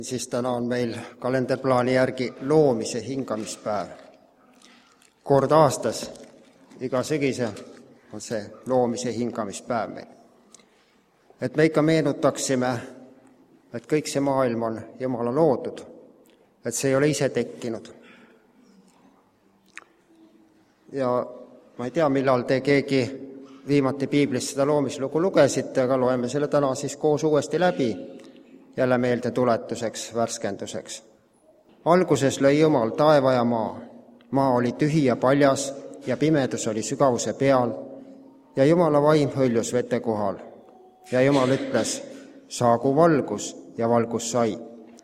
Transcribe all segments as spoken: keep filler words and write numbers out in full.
Siis täna on meil kalenderplaani järgi loomise hingamispäev. Kord aastas, iga sügise on see loomise hingamispäev meil. Et me ikka meenutaksime, et kõik see maailm on Jumala loodud, et see ei ole ise tekkinud. Ja ma ei tea, millal te keegi viimati piiblis seda loomislugu lugesite, aga loeme selle täna siis koos uuesti läbi, jälle meelde tuletuseks, värskenduseks. Alguses lõi Jumal taeva ja maa. Maa oli tühi ja paljas ja pimedus oli sügavuse peal ja Jumala vaim hõljus vete kohal. Ja Jumal ütles, saagu valgus ja valgus sai.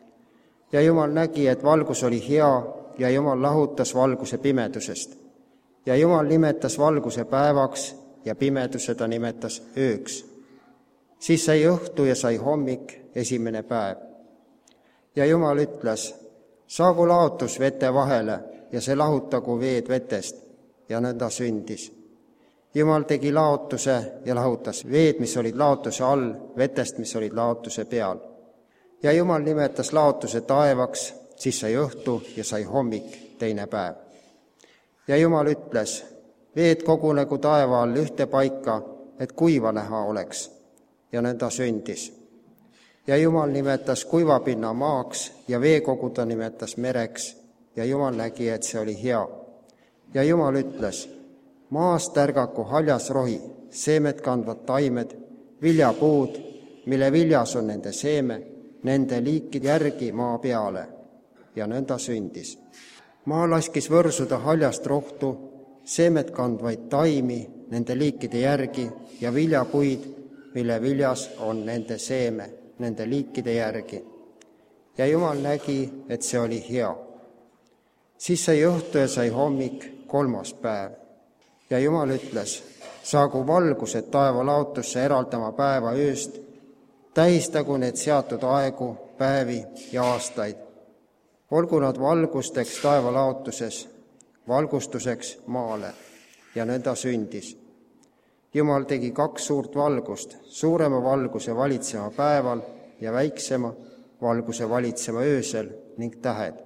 Ja Jumal nägi, et valgus oli hea ja Jumal lahutas valguse pimedusest. Ja Jumal nimetas valguse päevaks ja pimeduse ta nimetas ööks. Siis sai õhtu ja sai hommik, esimene päev. Ja Jumal ütles, saagu laotus vete vahele ja see lahutagu veed vetest, ja nõnda sündis. Jumal tegi laotuse ja lahutas veed, mis olid laotuse all, vetest, mis olid laotuse peal. Ja Jumal nimetas laotuse taevaks, siis sai õhtu ja sai hommik, teine päev. Ja Jumal ütles, veed kogunegu taeva all ühte paika, et kuiva näha oleks, ja nõnda sündis. Ja Jumal nimetas kuivapinna maaks ja veekogu ta nimetas mereks ja Jumal nägi, et see oli hea. Ja Jumal ütles, maast ärgaku haljas rohi, seemet kandvad taimed, viljapuud, mille viljas on nende seeme, nende liikide järgi maa peale. Ja nõnda sündis. Maa laskis võrsuda haljast rohtu, seemet kandvaid taimi nende liikide järgi ja viljapuid, mille viljas on nende seeme, nende liikide järgi. Ja Jumal nägi, et see oli hea. Siis sai õhtu ja sai hommik, kolmas päev. Ja Jumal ütles, saagu valgused taeva laotusse eraldama päeva ööst, tähistagu need seatud aegu, päevi ja aastaid. Olgu nad valgusteks taeva laotuses, valgustuseks maale, ja nõnda sündis. Jumal tegi kaks suurt valgust, suurema valguse valitsema päeval ja väiksema valguse valitsema öösel ning tähed.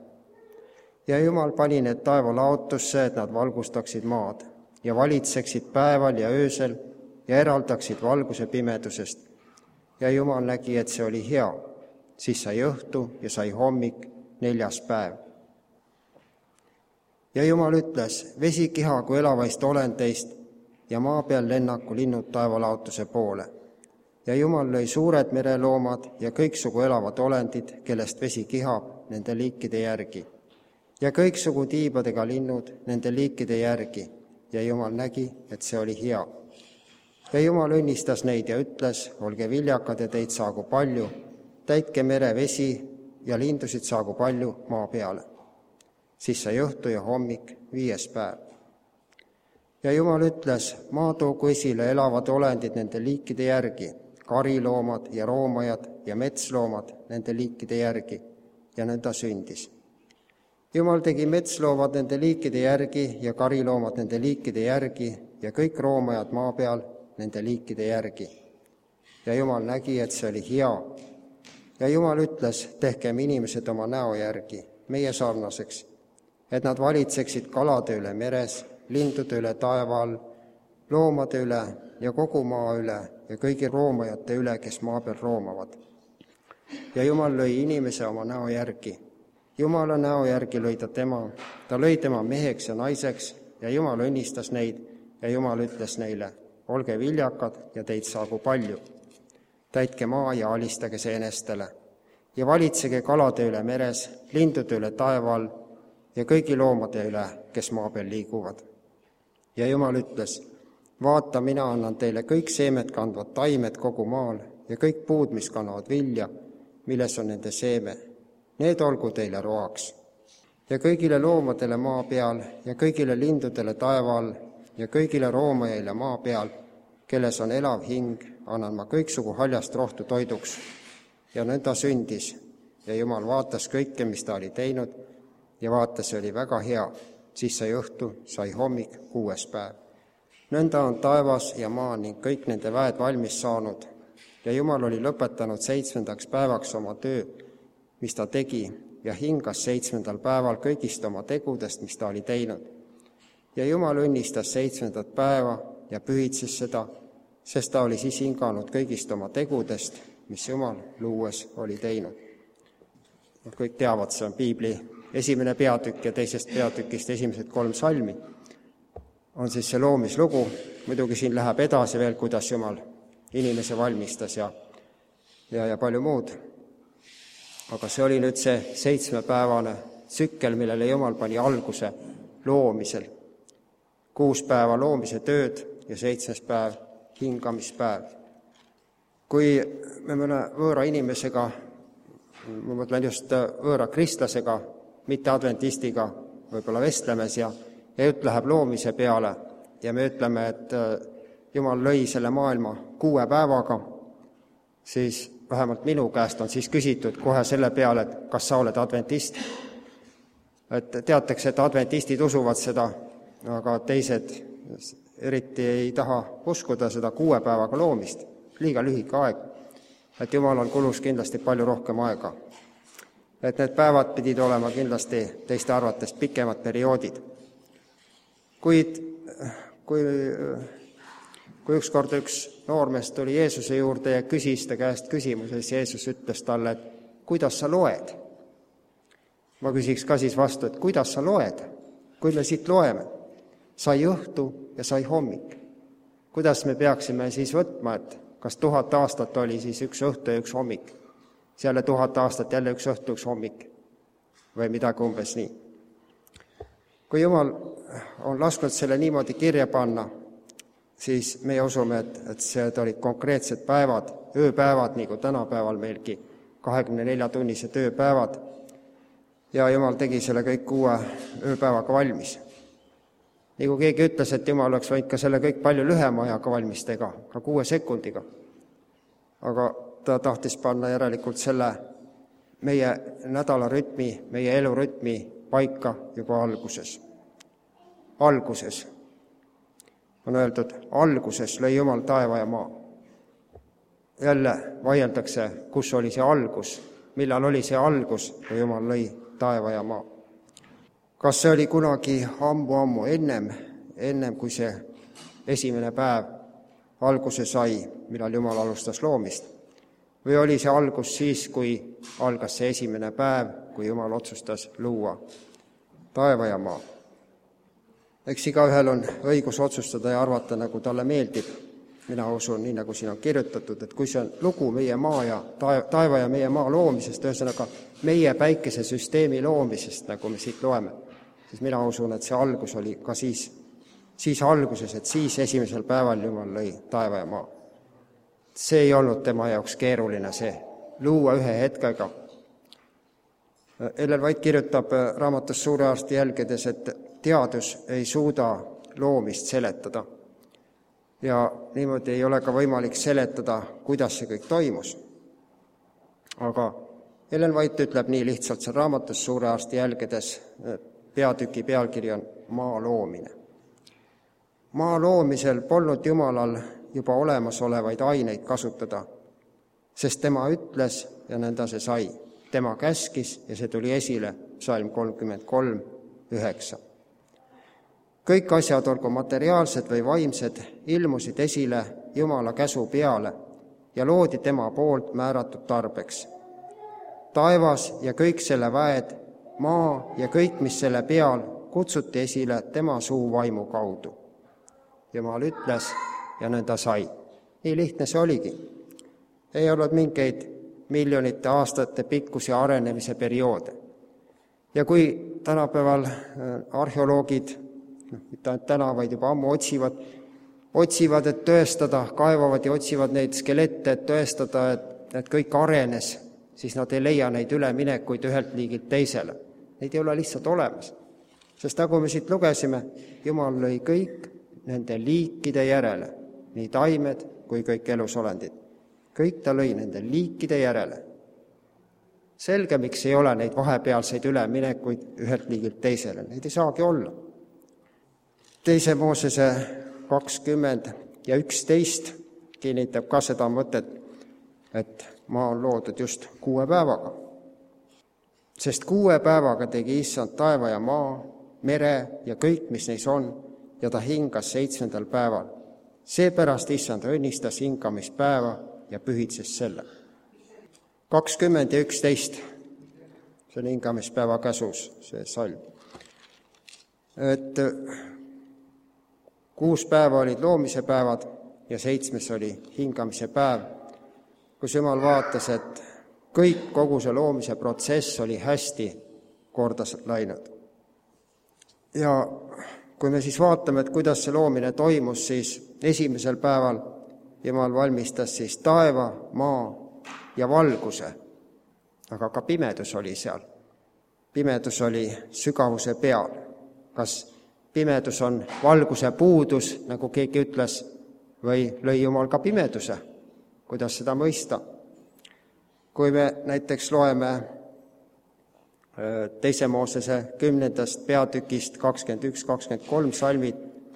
Ja Jumal pani need taeva laotusse, et nad valgustaksid maad ja valitseksid päeval ja öösel ja eraldaksid valguse pimedusest. Ja Jumal nägi, et see oli hea. Siis sai õhtu ja sai hommik, neljas päev. Ja Jumal ütles, vesi kihagu elavaist olendeist ja maa peal lennaku linnud taevalaotuse poole. Ja Jumal lõi suured mereloomad ja kõiksugu elavad olendid, kellest vesi kihab nende liikide järgi. Ja kõiksugu tiibadega linnud nende liikide järgi. Ja Jumal nägi, et see oli hea. Ja Jumal õnnistas neid ja ütles, olge viljakad ja teid saagu palju, täitke mere vesi ja lindusid saagu palju maa peale. Siis sai õhtu ja hommik, viies päev. Ja Jumal ütles, maa toogu esile elavad olendid nende liikide järgi, kariloomad ja roomajad ja metsloomad nende liikide järgi, ja nõnda sündis. Jumal tegi metsloomad nende liikide järgi ja kariloomad nende liikide järgi ja kõik roomajad maa peal nende liikide järgi. Ja Jumal nägi, et see oli hea. Ja Jumal ütles, tehkem inimesed oma näo järgi, meie sarnaseks, et nad valitseksid kalade üle meres, lindude üle taeva all, loomade üle ja kogu maa üle ja kõigi roomajate üle, kes maa peal roomavad. Ja Jumal lõi inimese oma näo järgi. Jumala näo järgi lõi ta tema, ta lõi tema meheks ja naiseks ja Jumal õnnistas neid ja Jumal ütles neile, olge viljakad ja teid saagu palju. Täitke maa ja alistage seenestele ja valitsege kalade üle meres, lindude üle taeva all ja kõigi loomade üle, kes maa peal liiguvad. Ja Jumal ütles, vaata, mina annan teile kõik seemet kandvad taimed kogu maal ja kõik puud, mis kannavad vilja, milles on nende seeme. Need olgu teile roaks. Ja kõigile loomadele maa peal ja kõigile lindudele taeva all ja kõigile roomajaile maa peal, kelles on elav hing, annan ma kõiksugu haljast rohtu toiduks. Ja nõnda sündis. Ja Jumal vaatas kõike, mis ta oli teinud ja vaatas, see oli väga hea. Siis sai õhtu, sai hommik, kuues päev. Nõnda on taevas ja maa ning kõik nende väed valmis saanud ja Jumal oli lõpetanud seitsmendaks päevaks oma töö, mis ta tegi, ja hingas seitsmendal päeval kõigist oma tegudest, mis ta oli teinud. Ja Jumal õnnistas seitsmendat päeva ja pühitses seda, sest ta oli siis hinganud kõigist oma tegudest, mis Jumal luues oli teinud. Kõik teavad, see on Piibli esimene peatükk ja teisest peatükist esimesed kolm salmi. On siis see loomislugu, muidugi siin läheb edasi veel, kuidas Jumal inimese valmistas ja, ja, ja palju muud. Aga see oli nüüd see seitsmepäevane tsükkel, millele Jumal pani alguse loomisel. Kuus päeva loomise tööd ja seitsmes päev hingamispäev. Kui me mõne võõra inimesega, ma mõtlen just võõra kristlasega, mitte adventistiga, võib-olla vestlemes ja, ja jutt läheb loomise peale ja me ütleme, et Jumal lõi selle maailma kuue päevaga, siis vähemalt minu käest on siis küsitud kohe selle peale, et kas sa oled adventist. Et teatakse, et adventistid usuvad seda, aga teised eriti ei taha uskuda seda kuue päevaga loomist. Liiga lühike aeg. Et Jumal on kulus kindlasti palju rohkem aega. Et need päevad pidid olema kindlasti teiste arvates pikemad perioodid. Kuid kui, kui ükskord üks noormees tuli Jeesuse juurde ja küsis ta käest küsimuse, siis Jeesus ütles talle, et kuidas sa loed? Ma küsiks ka siis vastu, et kuidas sa loed? Kui me siit loeme, sai õhtu ja sai hommik. Kuidas me peaksime siis võtma, et kas tuhat aastat oli siis üks õhtu ja üks hommik? Selle tuhat aastat jälle üks õhtu, üks hommik. Või midagi umbes nii. Kui Jumal on lasknud selle niimoodi kirja panna, siis meie usume, et, et see olid konkreetsed päevad, ööpäevad, nagu tänapäeval meilgi, kahekümne nelja tunnise tööpäevad. Ja Jumal tegi selle kõik kuue ööpäevaga valmis. Nagu keegi ütles, et Jumal oleks võinud ka selle kõik palju lühema ajaga valmis tega, ka kuue sekundiga. Aga ta tahtis panna järelikult selle meie nädalarütmi, meie elurütmi paika juba alguses. Alguses. On öeldud, alguses lõi Jumal taeva ja maa. Jälle vaieldakse, kus oli see algus, millal oli see algus, kui Jumal lõi taeva ja maa. Kas see oli kunagi ammu-ammu ennem, ennem kui see esimene päev alguse sai, millal Jumal alustas loomist? Või oli see algus siis, kui algas see esimene päev, kui Jumal otsustas luua taeva ja maa? Eks igaühel on õigus otsustada ja arvata, nagu talle meeldib. Mina usun, nii nagu siin on kirjutatud, et kui see on lugu meie maa ja taeva ja meie maa loomisest, ühesõnaga meie päikesesüsteemi loomisest, nagu me siit loeme, siis mina usun, et see algus oli ka siis, siis alguses, et siis esimesel päeval Jumal lõi taeva ja maa. See ei olnud tema jaoks keeruline see, luua ühe hetkega. Ellen White kirjutab raamatus Suure arsti jälgedes, et teadus ei suuda loomist seletada. Ja niimoodi ei ole ka võimalik seletada, kuidas see kõik toimus. Aga Ellen White ütleb nii lihtsalt see raamatus Suure arsti jälgedes, peatüki pealkiri on maa loomine. Maa loomisel polnud Jumalal juba olemasolevaid aineid kasutada, sest tema ütles ja nõnda see sai. Tema käskis ja see tuli esile, psalm kolmkümmend kolm, üheksa. Kõik asjad, olgu materiaalsed või vaimsed, ilmusid esile Jumala käsu peale ja loodi tema poolt määratud tarbeks. Taevas ja kõik selle väed, maa ja kõik, mis selle peal, kutsuti esile tema suu vaimu kaudu. Jumal ütles ja nõnda sai. Nii lihtne see oligi. Ei olnud mingeid miljonite aastate pikkusi arenemise perioode. Ja kui tänapäeval arheoloogid, mitte ainult täna, vaid juba ammu otsivad, otsivad, et tõestada, kaevavad ja otsivad neid skelette, et tõestada, et, et kõik arenes, siis nad ei leia neid üleminekuid ühelt liigilt teisele. Neid ei ole lihtsalt olemas. Sest nagu me siit lugesime, Jumal lõi kõik nende liikide järele, nii taimed kui kõik elusolendid. Kõik ta lõi nende liikide järele. Selge, miks ei ole neid vahepealseid üleminekuid ühelt liigilt teisele. Neid ei saagi olla. Teise Moosese kakskümmend ja üksteist kinnitab ka seda mõtet, et maa on loodud just kuue päevaga. Sest kuue päevaga tegi issand taeva ja maa, mere ja kõik, mis neis on, ja ta hingas seitsmendal päeval. Seepärast issand õnnistas hingamispäeva ja pühitses selle. kakskümmend ja üksteist, see on hingamispäeva käsus, see salm. Et kuus päeva olid loomise päevad ja seitsmes oli hingamise päev, kus Jumal vaatas, et kõik, kogu see loomise protsess oli hästi korda läinud. Ja kui me siis vaatame, et kuidas see loomine toimus, siis esimesel päeval Jumal valmistas siis taeva, maa ja valguse, aga ka pimedus oli seal. Pimedus oli sügavuse peal. Kas pimedus on valguse puudus, nagu keegi ütles, või lõi Jumal ka pimeduse? Kuidas seda mõista? Kui me näiteks loeme teise Moosese kümnendast peatükist kakskümmend üks kakskümmend kolm salmid,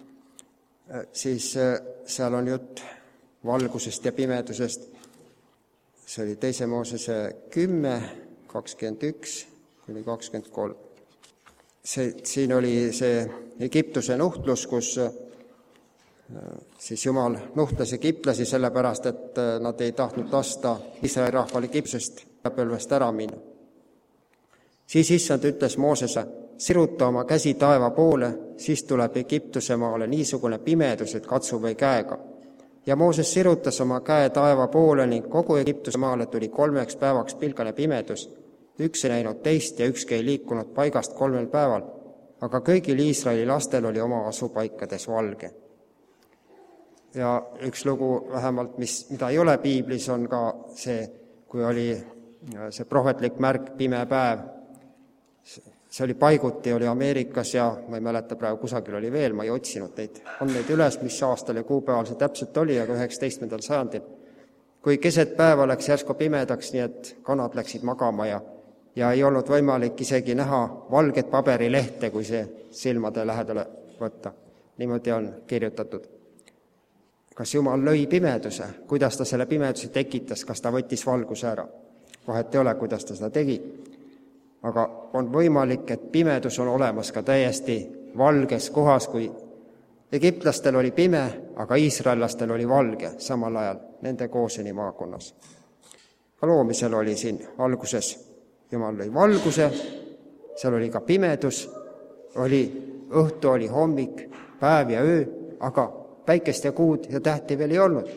siis seal on jutt valgusest ja pimedusest. See oli teise Moosese kümme kakskümmend üks kuni kakskümmend kolm. See, siin oli see Egiptuse nuhtlus, kus siis Jumal nuhtles egiptlasi sellepärast, et nad ei tahtnud lasta Iisraeli rahval Egiptusest põlvest ära minna. Siis issand ütles Moosese, siruta oma käsi taeva poole, siis tuleb Egiptuse maale niisugune pimedus, et katsu või käega. Ja Mooses sirutas oma käe taeva poole ning kogu Egiptuse maale tuli kolmeks päevaks pilgane pimedus. Üks ei näinud teist ja ükski ei liikunud paigast kolmel päeval, aga kõigil Iisraeli lastel oli oma asupaikades valge. Ja üks lugu vähemalt, mis, mida ei ole piiblis, on ka see, kui oli see prohvetlik märk pime päev. See oli paiguti, oli Ameerikas ja ma ei mäleta praegu, kusagil oli veel, ma ei otsinud neid. On neid üles, mis aastal ja kuupäeval see täpselt oli, aga üheksateistkümnendal sajandil. Kui keset päeva läks järsku pimedaks, nii et kanad läksid magama ja, ja ei olnud võimalik isegi näha valget paberilehte, kui see silmade lähedale võtta. Niimoodi on kirjutatud. Kas Jumal lõi pimeduse? Kuidas ta selle pimeduse tekitas? Kas ta võttis valguse ära? Vahet ei ole, kuidas ta seda tegi. Aga on võimalik, et pimedus on olemas ka täiesti valges kohas, kui egiptlastel oli pime, aga iisraellastel oli valge samal ajal nende Gooseni maakonnas. Ka loomisel oli siin alguses. Jumal lõi valguse, seal oli ka pimedus, oli õhtu, oli hommik, päev ja öö, aga päikest ja kuud ja tähti veel ei olnud.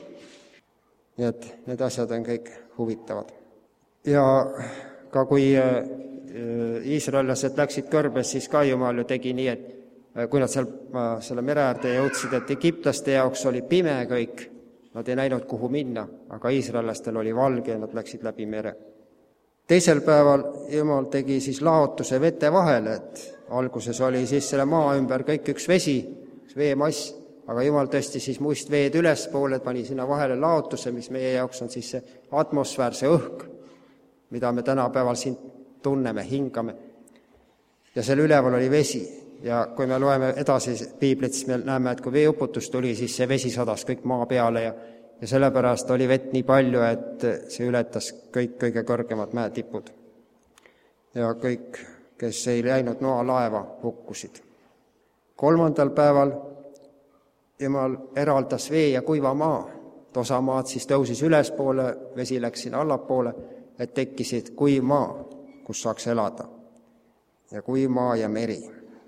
Nii et need asjad on kõik huvitavad. Ja ka kui iisraellased läksid kõrbes, siis ka Jumal ju tegi nii, et kui nad seal selle mere äärde jõudsid, et egiptlaste jaoks oli pime kõik, nad ei näinud kuhu minna, aga iisraellastel oli valge ja nad läksid läbi mere. Teisel päeval Jumal tegi siis laotuse vete vahele, et alguses oli siis selle maa ümber kõik üks vesi, üks veemass, aga Jumal tõstis siis muist veed üles poole, pani sinna vahele laotuse, mis meie jaoks on siis see atmosfäär, see õhk, mida me tänapäeval siin tunneme, hingame. Ja selle üleval oli vesi. Ja kui me loeme edasi piiblit, siis me näeme, et kui veeuputus tuli, siis see vesi sadas kõik maa peale ja, ja sellepärast oli vett nii palju, et see ületas kõik kõige kõrgemad mäetipud. Ja kõik, kes ei läinud noa laeva, hukkusid. Kolmandal päeval Jumal eraldas vee ja kuiva maa. Osa maad siis tõusis ülespoole, vesi läks sinna allapoole, et tekkisid kuiv maa, kus saaks elada. Ja kuiv maa ja meri.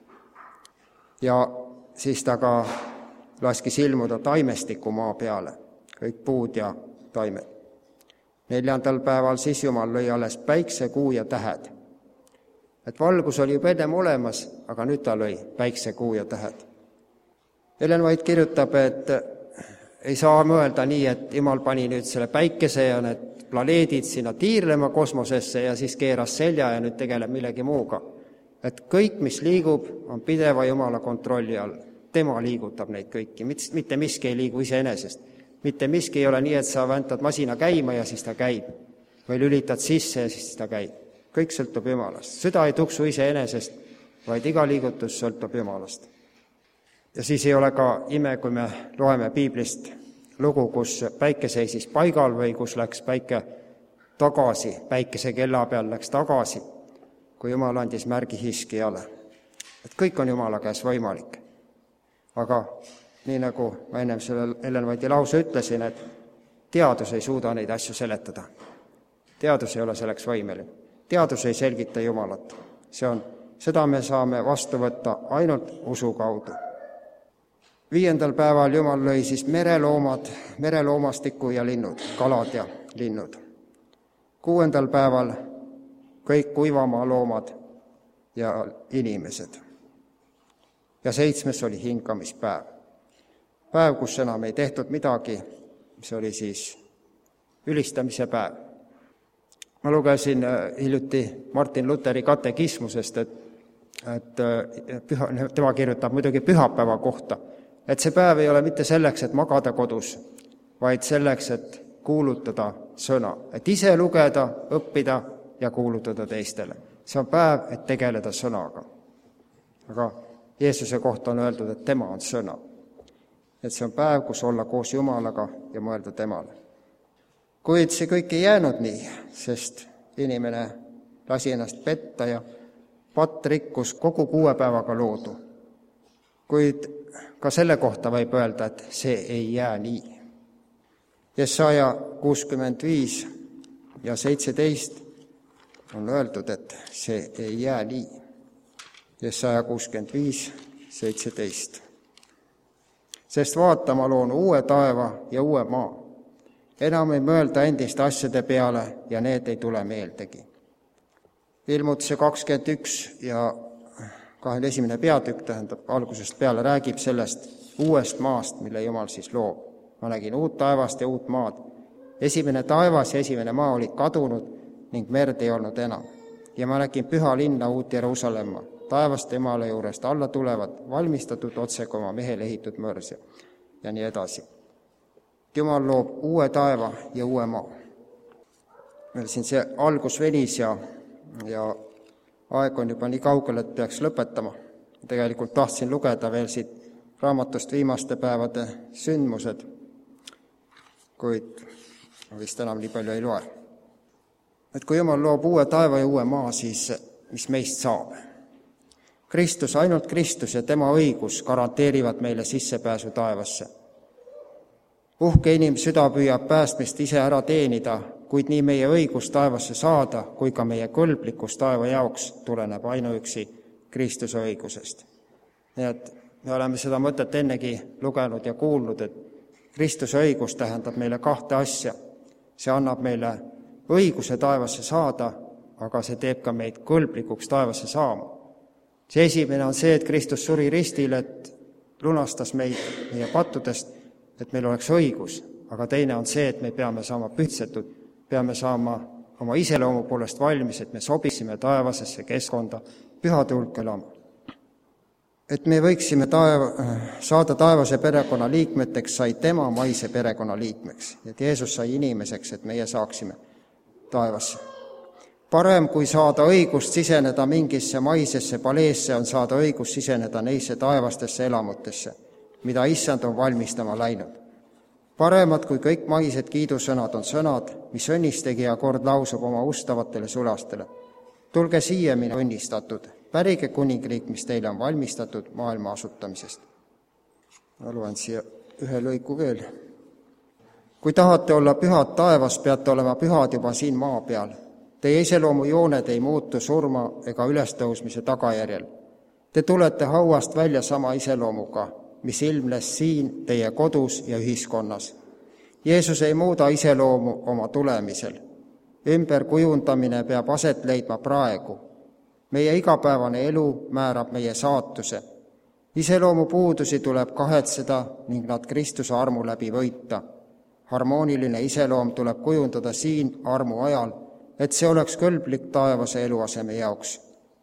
Ja siis ta ka laskis ilmuda taimestiku maa peale, kõik puud ja taimed. Neljandal päeval siis Jumal lõi alles päikse, kuu ja tähed. Et valgus oli juba ennem olemas, aga nüüd ta lõi päikse, kuu ja tähed. Ellen White kirjutab, et ei saa mõelda nii, et Jumal pani nüüd selle päikese ja need planeedid sinna tiirlema kosmosesse ja siis keeras selja ja nüüd tegeleb millegi muuga. Et kõik, mis liigub, on pideva Jumala kontrolli all. Tema liigutab neid kõiki, mitte miski ei liigu iseenesest. Mitte miski ei ole nii, et sa väntad masina käima ja siis ta käib. Või lülitad sisse ja siis ta käib. Kõik sõltub Jumalast. Süda ei tuksu iseenesest, vaid iga liigutus sõltub Jumalast. Ja siis ei ole ka ime, kui me loeme piiblist lugu, kus päike seisis paigal või kus läks päike tagasi, päikese kella peal läks tagasi. kui Jumal andis märgi Hiskijale, et kõik on Jumala käes võimalik. Aga nii nagu ma ennem selle Ellen White'i lause ütlesin, et teadus ei suuda neid asju seletada. Teadus ei ole selleks võimeline. Teadus ei selgita Jumalat. See on, seda me saame vastu võtta ainult usu kaudu. Viiendal päeval Jumal lõi siis mereloomad, mereloomastiku ja linnud, kalad ja linnud. Kuuendal päeval kõik kuivamaa loomad ja inimesed. Ja seitsmes oli hingamispäev. Päev, kus enam ei tehtud midagi, see oli siis ülistamise päev. Ma lugesin hiljuti Martin Luteri katekismusest, et, et püha, tema kirjutab muidugi pühapäeva kohta, et see päev ei ole mitte selleks, et magada kodus, vaid selleks, et kuulutada sõna, et ise lugeda, õppida ja kuulutada teistele. See on päev, et tegeleda sõnaga. Aga Jeesuse kohta on öeldud, et tema on sõna. Et see on päev, kus olla koos Jumalaga ja mõelda temale. Kuid see kõik ei jäänud nii, sest inimene lasi ennast petta ja patt rikkus kogu kuue päevaga loodu. Kuid ka selle kohta võib öelda, et see ei jää nii. Jesaja kuuskümmend viis ja seitseteist on öeldud, et see ei jää nii. Jesaja kuuskümmend viis, seitseteist. Sest vaata, ma loon uue taeva ja uue maa. Enam ei mõelda endiste asjade peale ja need ei tule meeldegi. Ilmutuse kakskümmend üks ja kahekümne esimene peatükk, tähendab algusest peale, räägib sellest uuest maast, mille Jumal siis loob. Ma nägin uut taevast ja uut maad. Esimene taevas ja esimene maa olid kadunud ning merd ei olnud enam. Ja ma nägin püha linna uut Jeruusalemma, taevast Jumala juurest alla tulevad, valmistatud otsega oma mehele ehitud mõrs ja nii edasi. Jumal loob uue taeva ja uue maa. Meil siin see algus venis ja, ja aeg on juba nii kaugel, et peaks lõpetama. Tegelikult tahtsin lugeda veel siit raamatust viimaste päevade sündmused, kuid vist enam nii palju ei loe. Et kui Jumal loob uue taeva ja uue maa, siis mis meist saab? Kristus, ainult Kristus ja tema õigus garanteerivad meile sissepääsu taevasse. Uhke inimsüda püüab päästmist ise ära teenida, kuid nii meie õigus taevasse saada, kui ka meie kõlblikkus taeva jaoks tuleneb ainuüksi Kristuse õigusest. Nii et me oleme seda mõtet ennegi lugenud ja kuulnud, et Kristuse õigus tähendab meile kahte asja. See annab meile õiguse taevasse saada, aga see teeb ka meid kõlblikuks taevasse saama. See esimene on see, et Kristus suri ristil, et lunastas meid meie pattudest, et meil oleks õigus, aga teine on see, et me peame saama pühtsetud, peame saama oma iseloomu poolest valmis, et me sobisime taevasesse keskkonda pühade hulka elama. Et me võiksime taeva, saada taevase perekonna liikmeteks, sai tema maise perekonna liikmeks, et Jeesus sai inimeseks, et meie saaksime taevasse. Parem kui saada õigust siseneda mingisse maisesse paleesse, on saada õigust siseneda neisse taevastesse elamutesse, mida issand on valmistama läinud. Paremad kui kõik maised kiidusõnad on sõnad, mis õnnistegija kord lausub oma ustavatele sulastele. Tulge siia, minu õnnistatud, pärige kuningriik, mis teile on valmistatud maailma asutamisest. Ma loen siia ühe lõigu veel. Kui tahate olla pühad taevas, peate olema pühad juba siin maa peal. Teie iseloomu jooned ei muutu surma ega ülestõusmise tagajärjel. Te tulete hauast välja sama iseloomuga, mis ilmnes siin teie kodus ja ühiskonnas. Jeesus ei muuda iseloomu oma tulemisel. Ümberkujundamine peab aset leidma praegu. Meie igapäevane elu määrab meie saatuse. Iseloomu puudusi tuleb kahetseda ning nad Kristuse armu läbi võita. Harmooniline iseloom tuleb kujundada siin armu ajal, et see oleks kõlblik taevase eluaseme jaoks.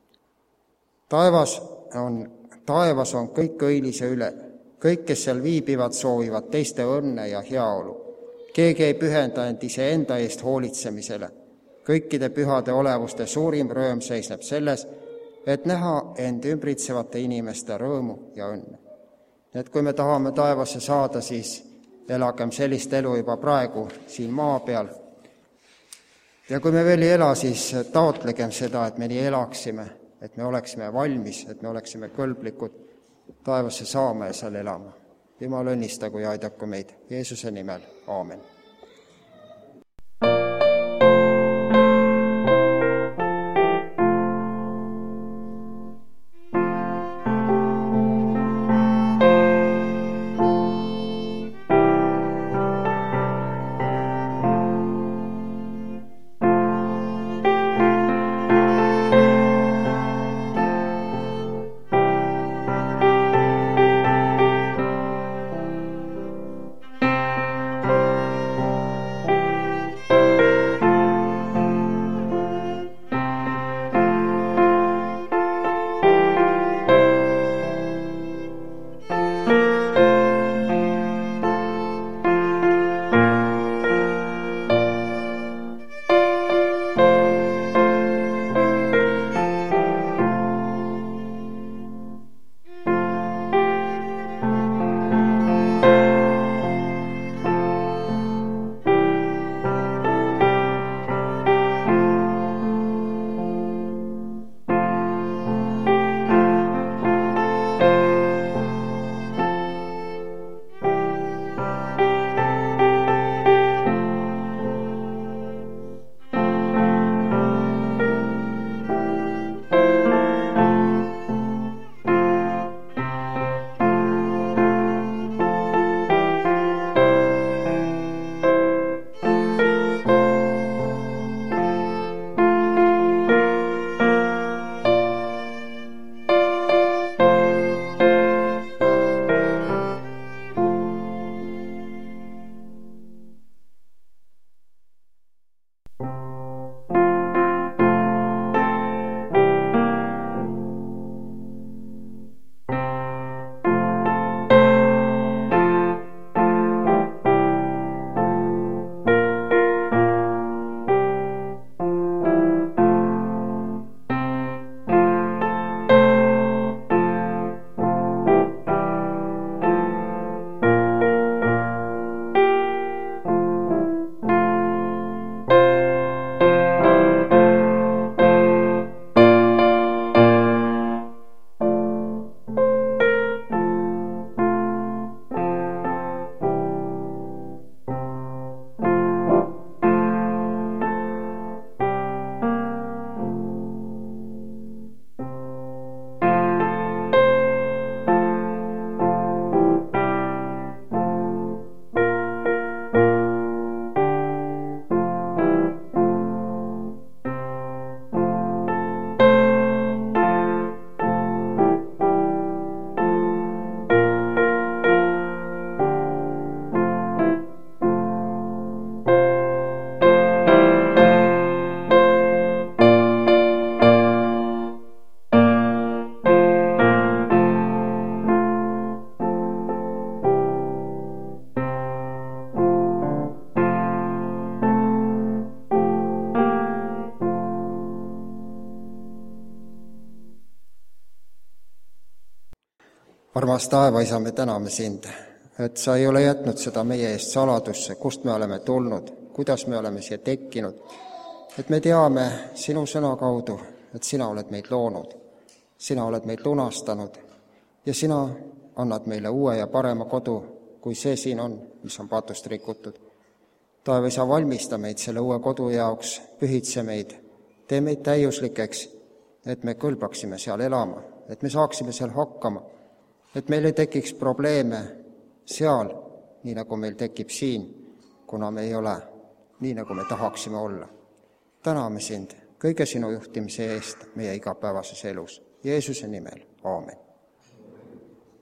Taevas on, taevas on kõik õilise üle. Kõik, kes seal viibivad, soovivad teiste õnne ja heaolu. Keegi ei pühenda end iseenda eest hoolitsemisele. Kõikide pühade olevuste suurim rõõm seisneb selles, et näha end ümbritsevate inimeste rõõmu ja õnne. Et kui me tahame taevasse saada, siis elagem sellist elu juba praegu siin maa peal. Ja kui me veel ei ela, siis taotlegem seda, et me nii elaksime, et me oleksime valmis, et me oleksime kõlblikud taevasse saama ja seal elama. Jumal õnnistagu ja aidaku meid Jeesuse nimel. Aamen. Armas taevaisa, me täname sind, et sa ei ole jätnud seda meie eest saladusse, kust me oleme tulnud, kuidas me oleme siia tekkinud, et me teame sinu sõna kaudu, et sina oled meid loonud, sina oled meid lunastanud ja sina annad meile uue ja parema kodu, kui see siin on, mis on patust rikutud. Taevaisa, valmista meid selle uue kodu jaoks, pühitse meid, tee meid täiuslikeks, et me kõlbaksime seal elama, et me saaksime seal hakkama, et meil ei tekiks probleeme seal, nii nagu meil tekib siin, kuna me ei ole nii, nagu me tahaksime olla. Täname sind kõige sinu juhtimise eest meie igapäevases elus. Jeesuse nimel, aamen.